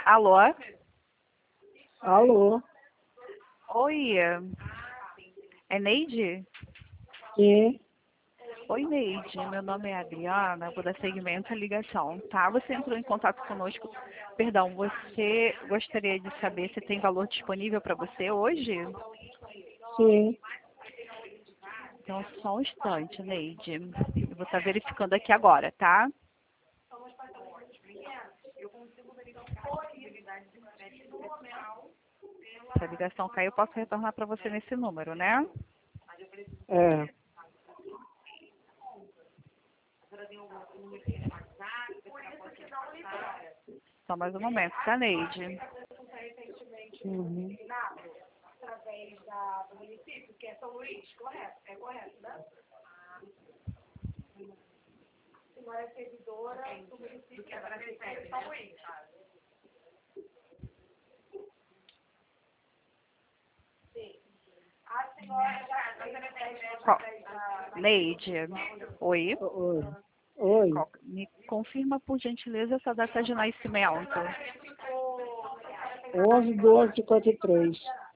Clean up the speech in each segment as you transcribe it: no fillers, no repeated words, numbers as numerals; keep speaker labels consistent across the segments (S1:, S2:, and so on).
S1: Alô?
S2: Alô?
S1: Oi, é Neide?
S2: Sim,
S1: Oi, Neide, meu nome é Adriana, vou dar seguimento à ligação, tá? Você entrou em contato conosco, perdão, você gostaria de saber se tem valor disponível para você hoje?
S2: sim.
S1: Então, só um instante, Neide, eu vou estar verificando aqui agora, tá? Se a ligação cair, eu posso retornar para você nesse número, né?
S2: É.
S1: Só mais um momento, tá, Neide?
S2: Uhum.
S1: Qual- Neide, oi.
S2: Oi. Oi.
S1: Me confirma, por gentileza, essa data de nascimento.
S2: 11/12/53.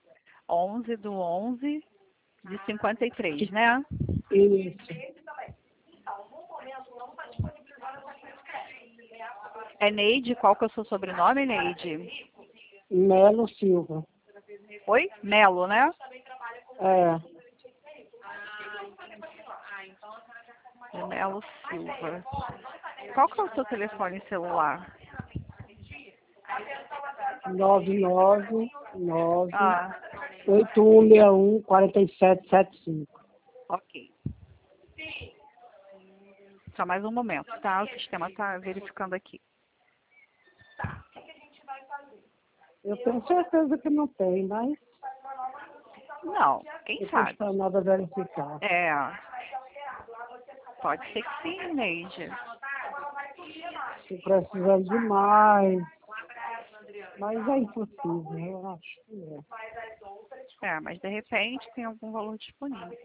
S1: 11/11 de 53, né?
S2: Isso.
S1: É Neide, qual que é o seu sobrenome, Neide?
S2: Melo Silva.
S1: Oi? Melo, né?
S2: É.
S1: Melo Silva. Qual que é o seu telefone celular?
S2: 999
S1: Ah,
S2: 8161 4775.
S1: ok. Só mais um momento, tá? O sistema está verificando aqui.
S2: Eu tenho certeza que não tem, mas
S1: Não, quem
S2: não
S1: sabe?
S2: custa nada verificar.
S1: É, pode ser que sim, Neide.
S2: Se precisando de mais. Mas é impossível, eu acho que é.
S1: É, mas de repente tem algum valor disponível.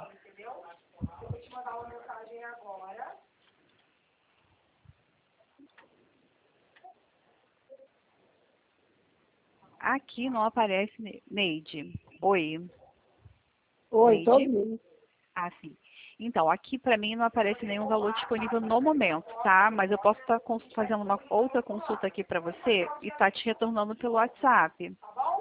S1: Aqui não aparece Neide. Oi,
S2: Oi, tô
S1: Neide?
S2: ouvindo.
S1: Ah, sim. Então, aqui para mim não aparece nenhum valor disponível no momento, tá? Mas eu posso estar fazendo uma outra consulta aqui para você e estar te retornando pelo WhatsApp.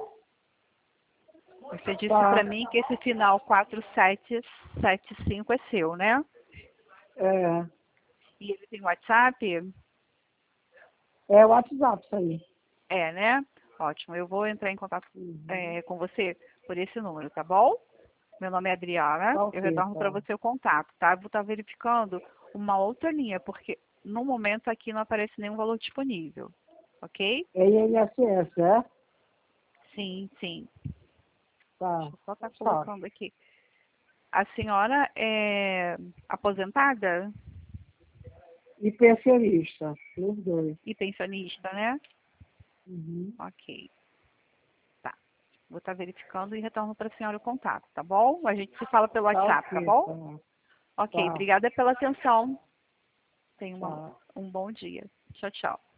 S1: Você disse para
S2: Tá.
S1: mim que esse final 4775 é seu, né?
S2: É.
S1: E ele tem WhatsApp?
S2: É o WhatsApp isso aí.
S1: É, né? Ótimo. Eu vou entrar em contato
S2: Uhum.
S1: com você por esse número, tá bom? Meu nome é Adriana.
S2: Tá
S1: Eu
S2: ok,
S1: retorno para
S2: tá.
S1: você o contato, tá? Eu vou estar verificando uma outra linha, porque no momento aqui não aparece nenhum valor disponível, ok?
S2: É INSS, é?
S1: Sim, sim.
S2: Tá.
S1: Deixa eu só estar
S2: Tá.
S1: colocando aqui. A senhora é aposentada
S2: E pensionista, os dois.
S1: e pensionista, né?
S2: Uhum.
S1: Ok. Tá. Vou estar verificando e retorno para a senhora o contato, tá bom? A gente se fala pelo
S2: Tá
S1: WhatsApp, tá
S2: ok,
S1: bom?
S2: tá.
S1: Ok,
S2: Tá.
S1: obrigada pela atenção. Tenha
S2: Tá.
S1: um bom dia. Tchau, tchau.